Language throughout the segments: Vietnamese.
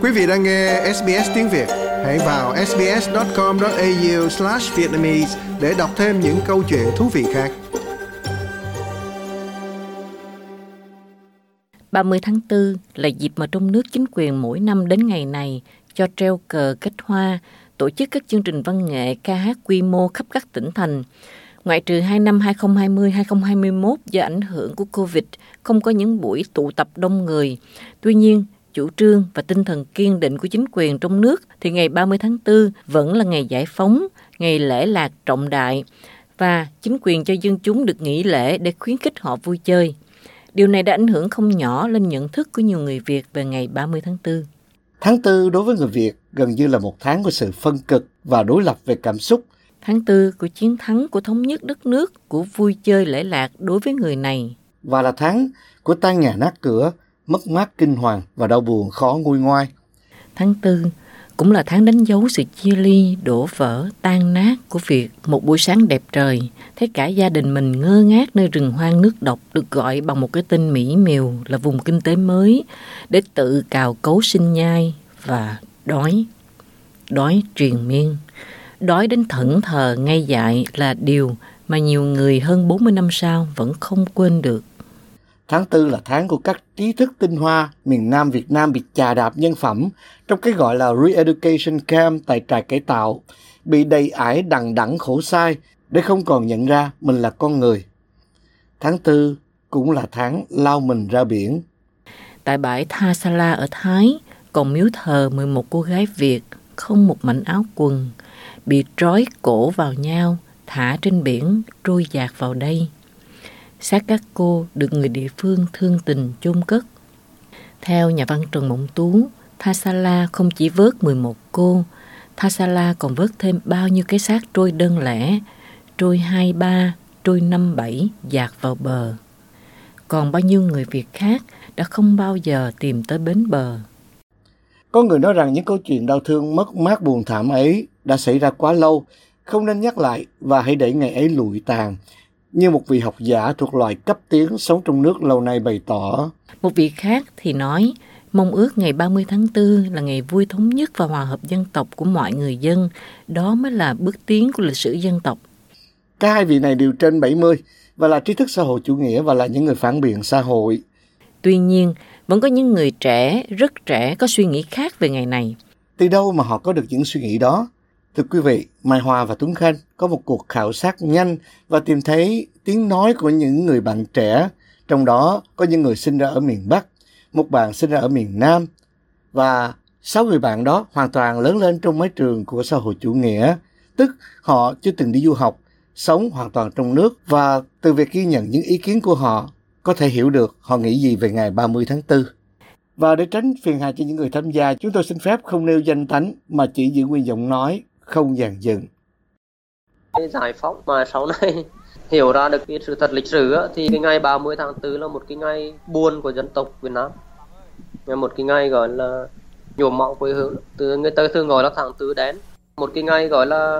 Quý vị đang nghe SBS tiếng Việt. Hãy vào sbs.com.au/vietnamese để đọc thêm những câu chuyện thú vị khác. 30 tháng 4 là dịp mà trong nước chính quyền mỗi năm đến ngày này cho treo cờ kết hoa, tổ chức các chương trình văn nghệ, ca hát quy mô khắp các tỉnh thành. Ngoại trừ 2 năm 2020-2021 do ảnh hưởng của Covid, không có những buổi tụ tập đông người. Tuy nhiên, chủ trương và tinh thần kiên định của chính quyền trong nước thì ngày 30 tháng 4 vẫn là ngày giải phóng, ngày lễ lạc trọng đại và chính quyền cho dân chúng được nghỉ lễ để khuyến khích họ vui chơi. Điều này đã ảnh hưởng không nhỏ lên nhận thức của nhiều người Việt về ngày 30 tháng 4. Tháng 4 đối với người Việt gần như là một tháng của sự phân cực và đối lập về cảm xúc. Tháng 4 của chiến thắng, của thống nhất đất nước, của vui chơi lễ lạc đối với người này. Và là tháng của tan nhà nát cửa, mất mát kinh hoàng và đau buồn khó nguôi ngoai. Tháng 4 cũng là tháng đánh dấu sự chia ly, đổ vỡ, tan nát của việc một buổi sáng đẹp trời, thấy cả gia đình mình ngơ ngác nơi rừng hoang nước độc được gọi bằng một cái tên mỹ miều là vùng kinh tế mới để tự cào cấu sinh nhai và đói. Đói triền miên. Đói đến thẫn thờ ngay dại là điều mà nhiều người hơn 40 năm sau vẫn không quên được. Tháng 4 là tháng của các trí thức tinh hoa miền Nam Việt Nam bị chà đạp nhân phẩm trong cái gọi là Re-Education Camp tại trại cải tạo, bị đầy ải đằng đẵng khổ sai để không còn nhận ra mình là con người. Tháng 4 cũng là tháng lao mình ra biển. Tại bãi Tha Sala ở Thái còn miếu thờ 11 cô gái Việt không một mảnh áo quần, bị trói cổ vào nhau, thả trên biển, trôi dạt vào đây. Xác các cô được người địa phương thương tình chôn cất. Theo nhà văn Trần Mộng Tú, Tha Sala không chỉ vớt 11 cô, Tha Sala còn vớt thêm bao nhiêu cái xác trôi đơn lẻ, trôi 2-3, trôi 5-7 dạt vào bờ. Còn bao nhiêu người Việt khác đã không bao giờ tìm tới bến bờ. Có người nói rằng những câu chuyện đau thương mất mát buồn thảm ấy đã xảy ra quá lâu, không nên nhắc lại và hãy để ngày ấy lụi tàn. Như một vị học giả thuộc loài cấp tiến sống trong nước lâu nay bày tỏ. Một vị khác thì nói, mong ước ngày 30 tháng 4 là ngày vui thống nhất và hòa hợp dân tộc của mọi người dân. Đó mới là bước tiến của lịch sử dân tộc. Cả hai vị này đều trên 70 và là trí thức xã hội chủ nghĩa và là những người phản biện xã hội. Tuy nhiên, vẫn có những người trẻ, rất trẻ có suy nghĩ khác về ngày này. Từ đâu mà họ có được những suy nghĩ đó? Thưa quý vị, Mai Hoa và Tuấn Khanh có một cuộc khảo sát nhanh và tìm thấy tiếng nói của những người bạn trẻ, trong đó có những người sinh ra ở miền Bắc, một bạn sinh ra ở miền Nam, và 6 người bạn đó hoàn toàn lớn lên trong mái trường của xã hội chủ nghĩa, tức họ chưa từng đi du học, sống hoàn toàn trong nước, và từ việc ghi nhận những ý kiến của họ, có thể hiểu được họ nghĩ gì về ngày 30 tháng 4. Và để tránh phiền hà cho những người tham gia, chúng tôi xin phép không nêu danh tánh mà chỉ giữ nguyên giọng nói, không dàn dựng. Cái giải phóng mà sau này hiểu ra được cái sự thật lịch sử á, thì cái ngày 30 tháng 4 là một cái ngày buồn của dân tộc Việt Nam, là một cái ngày gọi là nhuốm máu quê hương, từ người ta thường gọi là tháng 4 đen, một cái ngày gọi là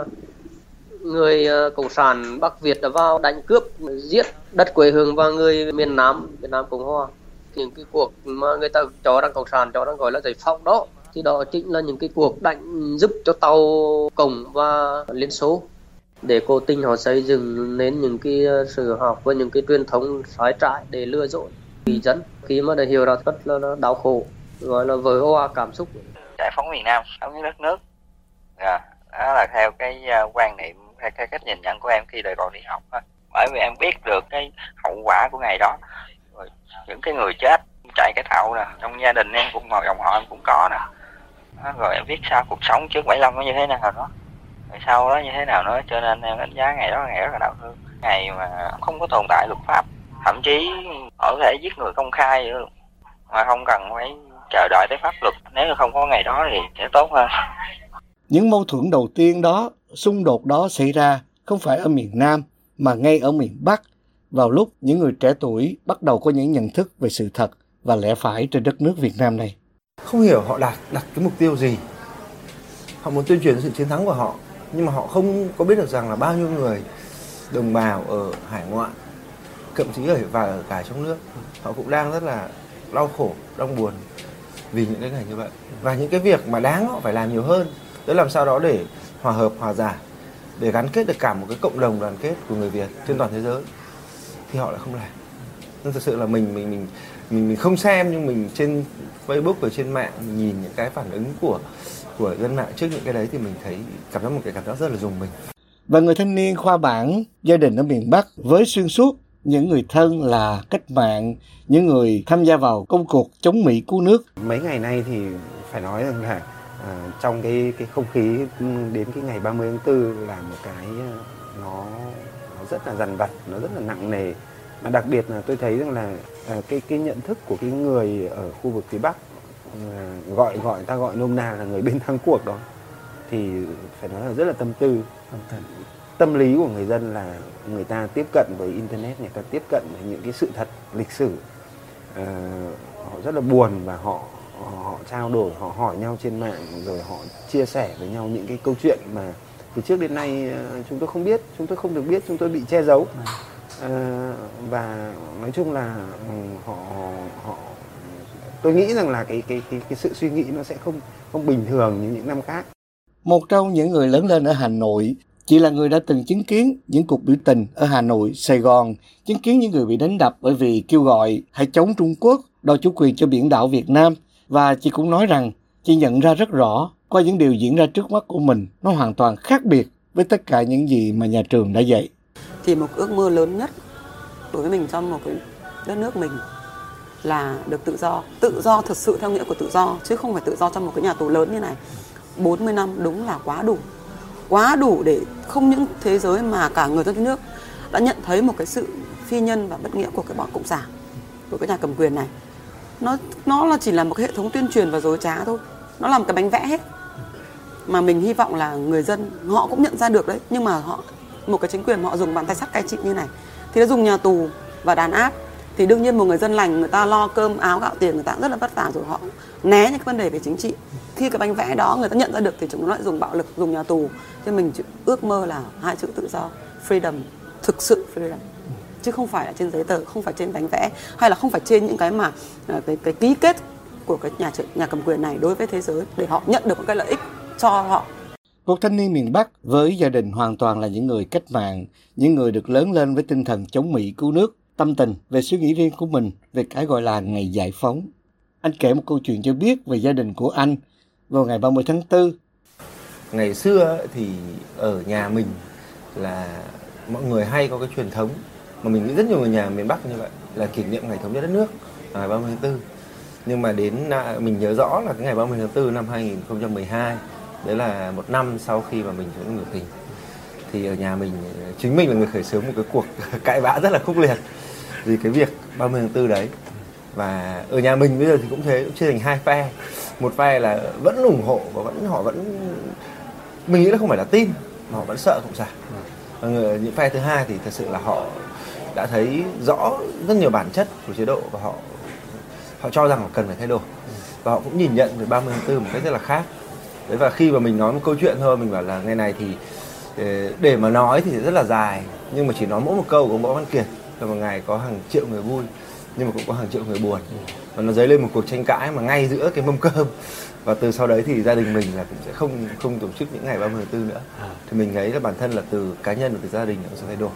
người cộng sản Bắc Việt đã vào đánh cướp, giết đất quê hương và người miền Nam Việt Nam Cộng Hòa. Những cái cuộc mà người ta cho rằng cộng sản cho rằng gọi là giải phóng đó, thì đó chính là những cái cuộc đánh giúp cho tàu Cộng và Liên Xô để cố tình họ xây dựng nên những cái sự học với những cái truyền thống sai trái để lừa dối người dân. Khi mà đã hiểu ra rất là đau khổ, gọi là vỡ òa cảm xúc. Giải phóng miền Nam, thống nhất đất nước, đó là theo cái quan niệm, theo cái cách nhìn nhận của em khi đời còn đi học thôi. Bởi vì em biết được cái hậu quả của ngày đó. Rồi những cái người chết chạy cái thạo nè, trong gia đình em cũng ngồi dòng họ em cũng có nè. Rồi em biết sao cuộc sống trước 75 nó như thế nào đó, rồi sau đó như thế nào nữa, cho nên em đánh giá ngày đó là ngày rất là đau thương, ngày mà không có tồn tại luật pháp, thậm chí họ có thể giết người công khai nữa, mà không cần phải chờ đợi tới pháp luật. Nếu không có ngày đó thì sẽ tốt hơn. Những mâu thuẫn đầu tiên đó, xung đột đó xảy ra không phải ở miền Nam mà ngay ở miền Bắc, vào lúc những người trẻ tuổi bắt đầu có những nhận thức về sự thật và lẽ phải trên đất nước Việt Nam này. Không hiểu họ đặt cái mục tiêu gì. Họ muốn tuyên truyền sự chiến thắng của họ, nhưng mà họ không có biết được rằng là bao nhiêu người đồng bào ở hải ngoại, thậm chí ở cả trong nước, họ cũng đang rất là đau khổ, đau buồn vì những cái ngày như vậy. Và những cái việc mà đáng họ phải làm nhiều hơn, để làm sao đó để hòa hợp, hòa giải, để gắn kết được cả một cái cộng đồng đoàn kết của người Việt trên toàn thế giới, thì họ lại không làm. Nên thực sự là mình không xem, nhưng mình trên Facebook và trên mạng mình nhìn những cái phản ứng của dân mạng trước những cái đấy thì mình thấy cảm giác một cái cảm giác rất là rùng mình. Và người thanh niên khoa bảng gia đình ở miền Bắc với xuyên suốt những người thân là cách mạng, những người tham gia vào công cuộc chống Mỹ cứu nước. Mấy ngày nay thì phải nói rằng là trong cái không khí đến cái ngày 30 tháng 4 là một cái nó rất là dằn vặt, nó rất là nặng nề. Mà đặc biệt là tôi thấy rằng là cái nhận thức của cái người ở khu vực phía Bắc, ta gọi nôm na là người bên thắng cuộc đó, thì phải nói là rất là tâm tư. Tâm lý của người dân là người ta tiếp cận với internet, người ta tiếp cận với những cái sự thật lịch sử, họ rất là buồn và họ trao đổi, họ hỏi nhau trên mạng, rồi họ chia sẻ với nhau những cái câu chuyện mà từ trước đến nay chúng tôi không biết, chúng tôi không được biết, chúng tôi bị che giấu. Và nói chung là họ tôi nghĩ rằng là cái sự suy nghĩ nó sẽ không bình thường như những năm khác. Một trong những người lớn lên ở Hà Nội, chị là người đã từng chứng kiến những cuộc biểu tình ở Hà Nội, Sài Gòn, chứng kiến những người bị đánh đập bởi vì kêu gọi hãy chống Trung Quốc, đòi chủ quyền cho biển đảo Việt Nam. Và chị cũng nói rằng chị nhận ra rất rõ qua những điều diễn ra trước mắt của mình, nó hoàn toàn khác biệt với tất cả những gì mà nhà trường đã dạy. Thì một ước mơ lớn nhất đối với mình trong một cái đất nước mình là được tự do. Tự do thật sự theo nghĩa của tự do, chứ không phải tự do trong một cái nhà tù lớn như này. 40 năm đúng là quá đủ. Quá đủ để không những thế giới mà cả người dân trong nước đã nhận thấy một cái sự phi nhân và bất nghĩa của cái bọn cộng sản, của cái nhà cầm quyền này. Nó là chỉ là một cái hệ thống tuyên truyền và dối trá thôi. Nó là một cái bánh vẽ hết. Mà mình hy vọng là người dân họ cũng nhận ra được đấy. Nhưng mà một cái chính quyền họ dùng bàn tay sắt cai trị như này thì nó dùng nhà tù và đàn áp, thì đương nhiên một người dân lành, người ta lo cơm áo gạo tiền, người ta rất là vất vả rồi, họ né những cái vấn đề về chính trị. Khi cái bánh vẽ đó người ta nhận ra được thì chúng nó lại dùng bạo lực, dùng nhà tù. Cho mình ước mơ là hai chữ tự do, freedom, thực sự freedom, chứ không phải là trên giấy tờ, không phải trên bánh vẽ, hay là không phải trên những cái mà cái ký kết của cái nhà cầm quyền này đối với thế giới, để họ nhận được một cái lợi ích cho họ. Một thanh niên miền Bắc với gia đình hoàn toàn là những người cách mạng, những người được lớn lên với tinh thần chống Mỹ cứu nước, tâm tình về suy nghĩ riêng của mình về cái gọi là ngày giải phóng. Anh kể một câu chuyện cho biết về gia đình của anh vào ngày 30 tháng 4. Ngày xưa thì ở nhà mình là mọi người hay có cái truyền thống mà mình nghĩ rất nhiều người nhà miền Bắc như vậy, là kỷ niệm ngày thống nhất đất nước ngày 30 tháng 4. Nhưng mà đến mình nhớ rõ là cái ngày 30 tháng 4 năm 2012, đấy là một năm sau khi mà mình xuống biểu tình, thì ở nhà mình, chính mình là người khởi xướng một cái cuộc cãi vã rất là khốc liệt vì cái việc 30 tháng 4 đấy. Và ở nhà mình bây giờ thì cũng thế, cũng chia thành hai phe. Một phe là vẫn ủng hộ và họ vẫn mình nghĩ là không phải là tin, mà họ vẫn sợ cộng sản. Và những phe thứ hai thì thật sự là họ đã thấy rõ rất nhiều bản chất của chế độ và họ cho rằng là cần phải thay đổi. Và họ cũng nhìn nhận về 30 tháng 4 một cách rất là khác. Đấy, và khi mà mình nói một câu chuyện thôi, mình bảo là ngày này thì để mà nói thì rất là dài, nhưng mà chỉ nói mỗi một câu của Võ Văn Kiệt là một ngày có hàng triệu người vui, nhưng mà cũng có hàng triệu người buồn. Và nó dấy lên một cuộc tranh cãi mà ngay giữa cái mâm cơm. Và từ sau đấy thì gia đình mình là cũng sẽ không tổ chức những ngày 30 tháng 4 nữa. Thì mình thấy là bản thân là từ cá nhân và từ gia đình nó sẽ thay đổi.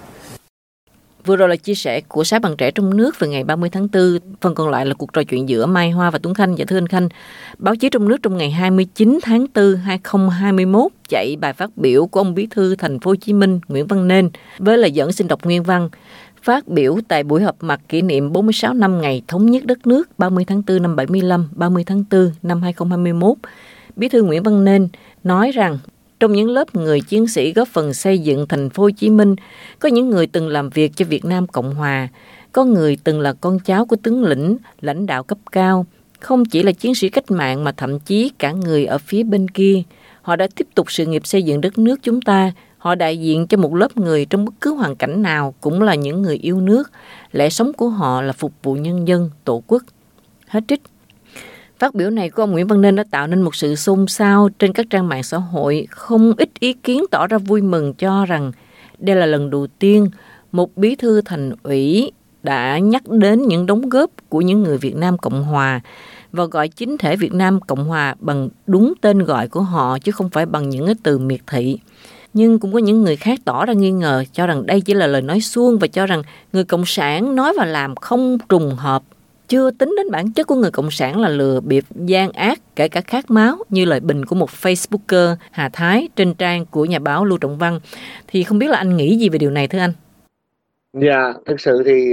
Vừa rồi là chia sẻ của 6 bạn trẻ trong nước về ngày 30 tháng 4. Phần còn lại là cuộc trò chuyện giữa Mai Hoa và Tuấn Khanh. Dạ thưa anh Khanh, báo chí trong nước trong ngày 29 tháng 4 2021 chạy bài phát biểu của ông Bí thư Thành phố Hồ Chí Minh Nguyễn Văn Nên với lời dẫn xin đọc nguyên văn. Phát biểu tại buổi họp mặt kỷ niệm 46 năm ngày thống nhất đất nước 30 tháng 4 năm 75, 30 tháng 4 năm 2021, Bí thư Nguyễn Văn Nên nói rằng trong những lớp người chiến sĩ góp phần xây dựng thành phố Hồ Chí Minh, có những người từng làm việc cho Việt Nam Cộng Hòa, có người từng là con cháu của tướng lĩnh, lãnh đạo cấp cao, không chỉ là chiến sĩ cách mạng mà thậm chí cả người ở phía bên kia. Họ đã tiếp tục sự nghiệp xây dựng đất nước chúng ta. Họ đại diện cho một lớp người trong bất cứ hoàn cảnh nào cũng là những người yêu nước. Lẽ sống của họ là phục vụ nhân dân, tổ quốc. Hết trích. Phát biểu này của ông Nguyễn Văn Nên đã tạo nên một sự xôn xao trên các trang mạng xã hội. Không ít ý kiến tỏ ra vui mừng cho rằng đây là lần đầu tiên một bí thư thành ủy đã nhắc đến những đóng góp của những người Việt Nam Cộng Hòa và gọi chính thể Việt Nam Cộng Hòa bằng đúng tên gọi của họ chứ không phải bằng những cái từ miệt thị. Nhưng cũng có những người khác tỏ ra nghi ngờ, cho rằng đây chỉ là lời nói suông và cho rằng người Cộng sản nói và làm không trùng hợp. Chưa tính đến bản chất của người Cộng sản là lừa bịp, gian ác, kể cả khát máu, như lời bình của một Facebooker Hà Thái trên trang của nhà báo Lưu Trọng Văn. Thì không biết là anh nghĩ gì về điều này thưa anh? Dạ, thực sự thì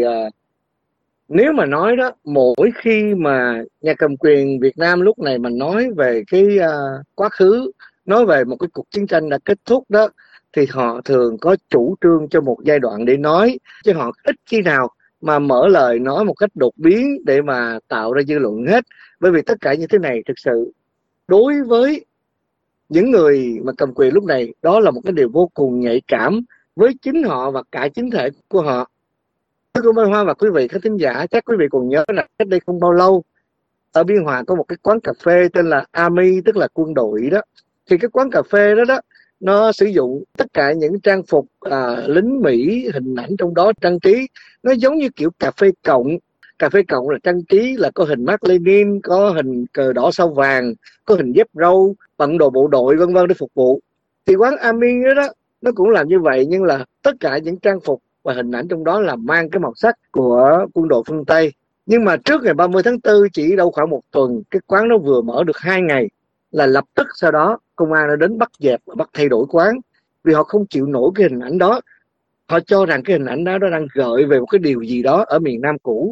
nếu mà nói đó, mỗi khi mà nhà cầm quyền Việt Nam lúc này mà nói về cái quá khứ, nói về một cái cuộc chiến tranh đã kết thúc đó, thì họ thường có chủ trương cho một giai đoạn để nói, chứ họ ít khi nào mà mở lời nói một cách đột biến để mà tạo ra dư luận hết. Bởi vì tất cả như thế này thực sự đối với những người mà cầm quyền lúc này, đó là một cái điều vô cùng nhạy cảm với chính họ và cả chính thể của họ. Thưa cô Mai Hoa và quý vị khán thính giả, chắc quý vị còn nhớ là cách đây không bao lâu, ở Biên Hòa có một cái quán cà phê tên là Army, tức là quân đội đó. Thì cái quán cà phê đó nó sử dụng tất cả những trang phục lính Mỹ, hình ảnh trong đó trang trí nó giống như kiểu cà phê cộng. Cà phê cộng là trang trí là có hình Mác Lênin, có hình cờ đỏ sao vàng, có hình dép râu, bận đồ bộ đội vân vân để phục vụ. Thì quán Army đó nó cũng làm như vậy, nhưng là tất cả những trang phục và hình ảnh trong đó là mang cái màu sắc của quân đội phương Tây. Nhưng mà trước ngày 30 tháng 4 chỉ đâu khoảng một tuần, cái quán nó vừa mở được 2 ngày là lập tức sau đó công an đã đến bắt dẹp và bắt thay đổi quán, vì họ không chịu nổi cái hình ảnh đó. Họ cho rằng cái hình ảnh đó nó đang gợi về một cái điều gì đó ở miền Nam cũ.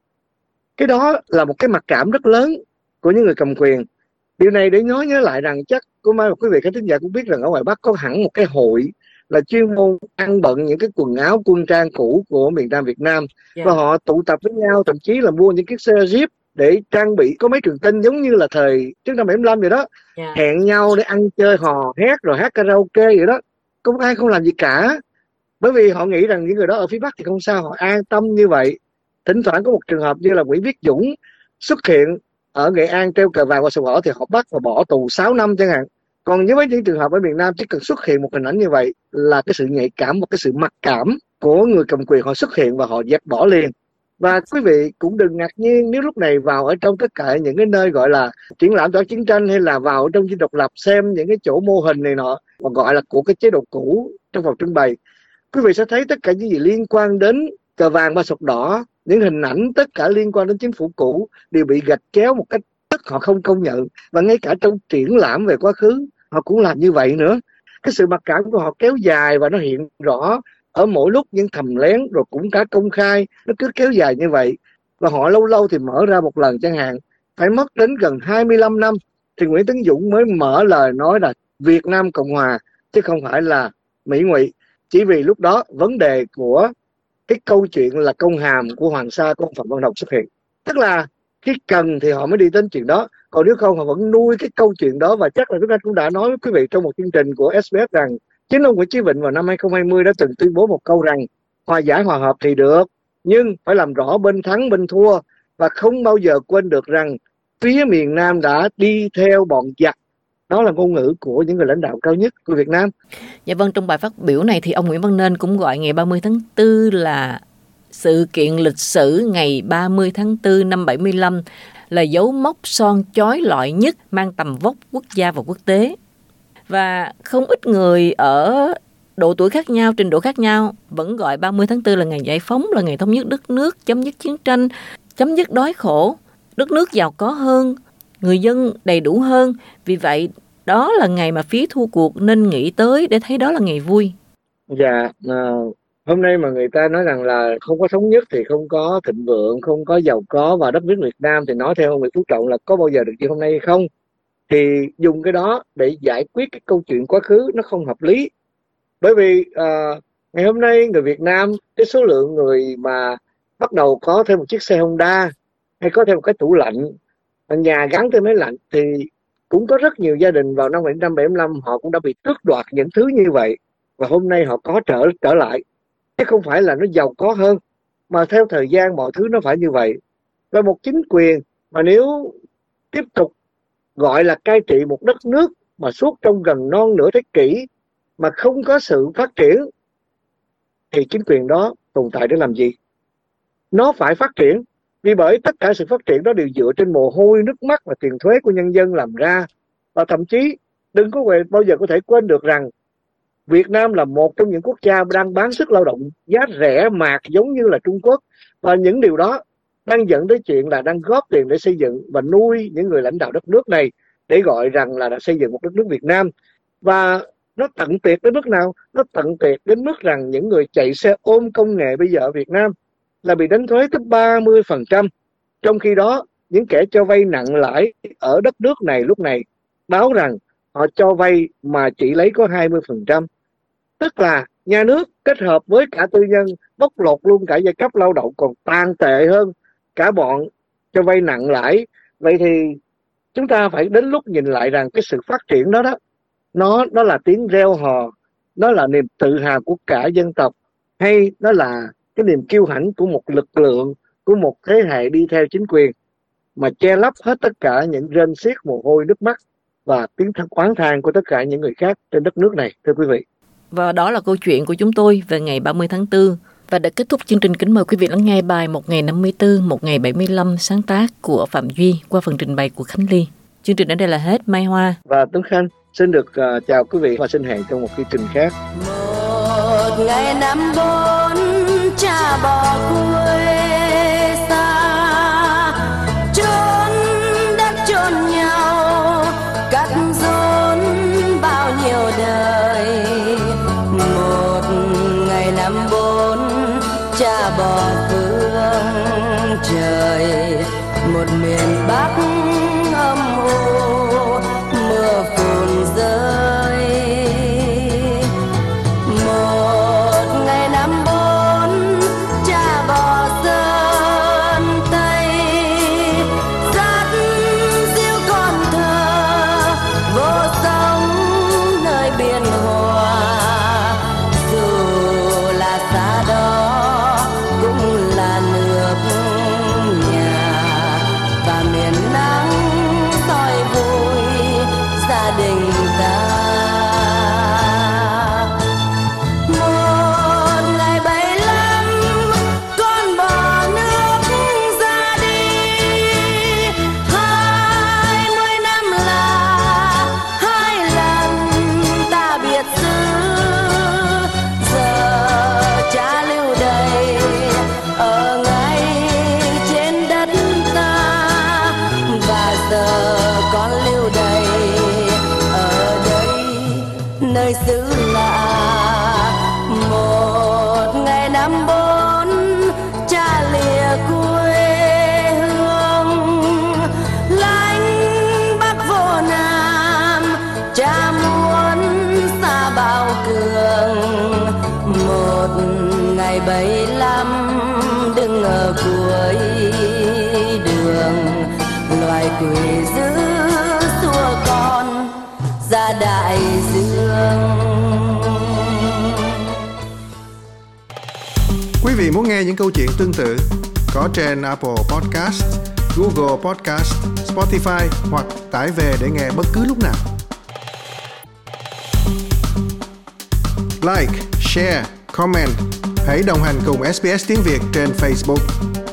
Cái đó là một cái mặc cảm rất lớn của những người cầm quyền. Điều này để nhớ lại rằng chắc cô Mai và quý vị khán thính giả cũng biết rằng ở ngoài Bắc có hẳn một cái hội là chuyên môn ăn bận những cái quần áo quân trang cũ của miền Nam Việt Nam. Và họ tụ tập với nhau, thậm chí là mua những chiếc xe Jeep để trang bị có mấy trường tinh giống như là thời trước năm 75 vậy đó. Hẹn nhau để ăn chơi hò hét rồi hát karaoke vậy đó. Không ai không làm gì cả. Bởi vì họ nghĩ rằng những người đó ở phía Bắc thì không sao, họ an tâm như vậy. Thỉnh thoảng có một trường hợp như là Nguyễn Viết Dũng xuất hiện ở Nghệ An treo cờ vàng và sổ đỏ thì họ bắt và bỏ tù 6 năm chẳng hạn. Còn với những trường hợp ở miền Nam chỉ cần xuất hiện một hình ảnh như vậy là cái sự nhạy cảm và cái sự mặc cảm của người cầm quyền họ xuất hiện và họ dẹp bỏ liền. Và quý vị cũng đừng ngạc nhiên nếu lúc này vào ở trong tất cả những cái nơi gọi là triển lãm tỏa chiến tranh hay là vào trong Dinh Độc Lập xem những cái chỗ mô hình này nọ mà gọi là của cái chế độ cũ trong phòng trưng bày, quý vị sẽ thấy tất cả những gì liên quan đến cờ vàng ba sọc đỏ, những hình ảnh tất cả liên quan đến chính phủ cũ đều bị gạch chéo một cách tức họ không công nhận. Và ngay cả trong triển lãm về quá khứ họ cũng làm như vậy nữa. Cái sự mặc cảm của họ kéo dài và nó hiện rõ ở mỗi lúc nhưng thầm lén rồi cũng cả công khai, nó cứ kéo dài như vậy. Và họ lâu lâu thì mở ra một lần chẳng hạn, phải mất đến gần 25 năm thì Nguyễn Tấn Dũng mới mở lời nói là Việt Nam Cộng Hòa chứ không phải là Mỹ Ngụy. Chỉ vì lúc đó vấn đề của cái câu chuyện là công hàm của Hoàng Sa của ông Phạm Văn Đồng xuất hiện. Tức là khi cần thì họ mới đi đến chuyện đó, còn nếu không họ vẫn nuôi cái câu chuyện đó. Và chắc là chúng ta cũng đã nói với quý vị trong một chương trình của SBS rằng chính ông Nguyễn Chí Vịnh vào năm 2020 đã từng tuyên bố một câu rằng hòa giải hòa hợp thì được, nhưng phải làm rõ bên thắng bên thua, và không bao giờ quên được rằng phía miền Nam đã đi theo bọn giặc. Đó là ngôn ngữ của những người lãnh đạo cao nhất của Việt Nam. Dạ vâng, trong bài phát biểu này thì ông Nguyễn Văn Nên cũng gọi ngày 30 tháng 4 là sự kiện lịch sử ngày 30 tháng 4 năm 75 là dấu mốc son chói lọi nhất mang tầm vóc quốc gia và quốc tế. Và không ít người ở độ tuổi khác nhau, trình độ khác nhau vẫn gọi 30 tháng 4 là ngày giải phóng, là ngày thống nhất đất nước, chấm dứt chiến tranh, chấm dứt đói khổ, đất nước giàu có hơn, người dân đầy đủ hơn. Vì vậy, đó là ngày mà phía thua cuộc nên nghĩ tới để thấy đó là ngày vui. Dạ, hôm nay mà người ta nói rằng là không có thống nhất thì không có thịnh vượng, không có giàu có, và đất nước Việt Nam thì nói theo ông Nguyễn Phú Trọng là có bao giờ được như hôm nay hay không, thì dùng cái đó để giải quyết cái câu chuyện quá khứ nó không hợp lý. Bởi vì ngày hôm nay người Việt Nam, cái số lượng người mà bắt đầu có thêm một chiếc xe Honda hay có thêm một cái tủ lạnh, nhà gắn thêm máy lạnh, thì cũng có rất nhiều gia đình vào năm 1975 họ cũng đã bị tước đoạt những thứ như vậy, và hôm nay họ có trở lại, chứ không phải là nó giàu có hơn, mà theo thời gian mọi thứ nó phải như vậy. Và một chính quyền mà nếu tiếp tục gọi là cai trị một đất nước mà suốt trong gần non nửa thế kỷ mà không có sự phát triển thì chính quyền đó tồn tại để làm gì? nó phải phát triển. Vì bởi tất cả sự phát triển đó đều dựa trên mồ hôi, nước mắt và tiền thuế của nhân dân làm ra. Và thậm chí đừng có bao giờ có thể quên được rằng Việt Nam là một trong những quốc gia đang bán sức lao động giá rẻ mạt giống như là Trung Quốc. Và những điều đó đang dẫn tới chuyện là đang góp tiền để xây dựng và nuôi những người lãnh đạo đất nước này, để gọi rằng là đã xây dựng một đất nước Việt Nam. Và nó tận tiệt đến mức nào? Nó tận tiệt đến mức rằng những người chạy xe ôm công nghệ bây giờ ở Việt Nam là bị đánh thuế tới 30%. Trong khi đó, những kẻ cho vay nặng lãi ở đất nước này lúc này báo rằng họ cho vay mà chỉ lấy có 20%. Tức là nhà nước kết hợp với cả tư nhân bóc lột luôn cả giai cấp lao động, còn tàn tệ hơn cả bọn cho vay nặng lãi. Vậy thì chúng ta phải đến lúc nhìn lại rằng cái sự phát triển đó nó là tiếng reo hò, nó là niềm tự hào của cả dân tộc, hay nó là cái niềm kiêu hãnh của một lực lượng, của một thế hệ đi theo chính quyền mà che lấp hết tất cả những rên xiết mồ hôi nước mắt và tiếng oán than của tất cả những người khác trên đất nước này, thưa quý vị. Và đó là câu chuyện của chúng tôi về ngày 30 tháng 4. Và để kết thúc chương trình, kính mời quý vị lắng nghe bài Một ngày 54, một ngày 75 sáng tác của Phạm Duy qua phần trình bày của Khánh Ly. Chương trình đến đây là hết. Mai Hoa và Tuấn Khanh xin được chào quý vị và xin hẹn trong một chương trình khác. Một ngày 54 cha bỏ quê xa, chốn đất chôn nhau cắt rốn bao nhiêu đời. Một ngày 54 cha bỏ phương trời, một miền Bắc âm u mưa phùn rơi. Một ngày 54 cha bỏ sơn Tây, dắt diêu con thơ vô sông nơi biển hòa. Dù là xa đó cũng là nước nhà, và miền nắng soi vui gia đình ta. Một ngày 75 con bỏ nước ra đi, 20 năm là 2 lần ta biệt xứ. Giờ cha lưu đày ở ngay trên đất ta, và giờ con lưu đày ở đây nơi xứ lạ. Một ngày 54 cha lìa quê hương, lánh Bắc vô Nam, cha muốn xa bao cường. Một ngày 75 đứng ở cuối đường, loài quỷ dữ xua con ra đại dương. Quý vị muốn nghe những câu chuyện tương tự có trên Apple Podcast, Google Podcast, Spotify hoặc tải về để nghe bất cứ lúc nào. Like, share, comment. Hãy đồng hành cùng SBS tiếng Việt trên Facebook.